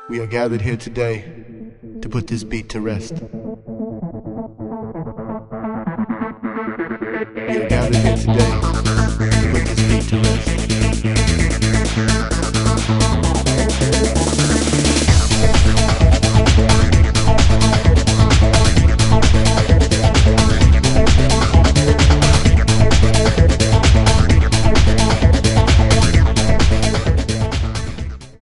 We are gathered here today to put this beat to rest. We are gathered here today